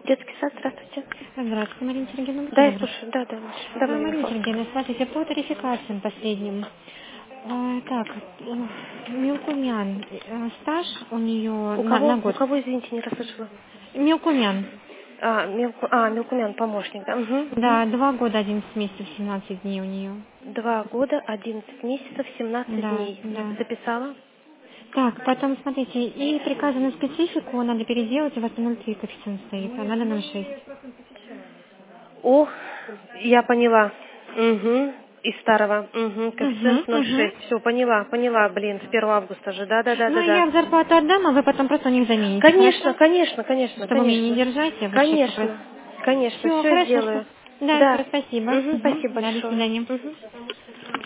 Детский сад, здравствуйте. Здравствуйте, Марина Сергеевна. Да, я слушаю. Да, Маша. Давай Марина микрофон. Сергеевна, смотрите, по тарификациям последним. Так, Милкумян, стаж у нее У на у год. кого, извините, не расслышала? Милкумян. Мелкумян, помощник, да? Угу. Да, 2 года, 11 месяцев, 17 дней у нее. 2 года, 11 месяцев, 17 Да, дней. да. Записала? Так, потом смотрите, и приказы на специфику надо переделать, у вас 0,3 коэффициент стоит, а надо 0,6. О, я поняла. Угу. Из старого. Угу. Коэффициент Угу, угу. 0,6. Все, поняла, блин, с 1 августа же. Да. Ну, я в зарплату отдам, а вы потом просто у них замените, Конечно, хорошо? конечно, конечно, Чтобы мне не конечно. держать, я вот сейчас попросила. Конечно, конечно, Все, все хорошо, что... сделаю. Да, Да. все, спасибо. Угу, спасибо Да, до большое. свидания. Угу.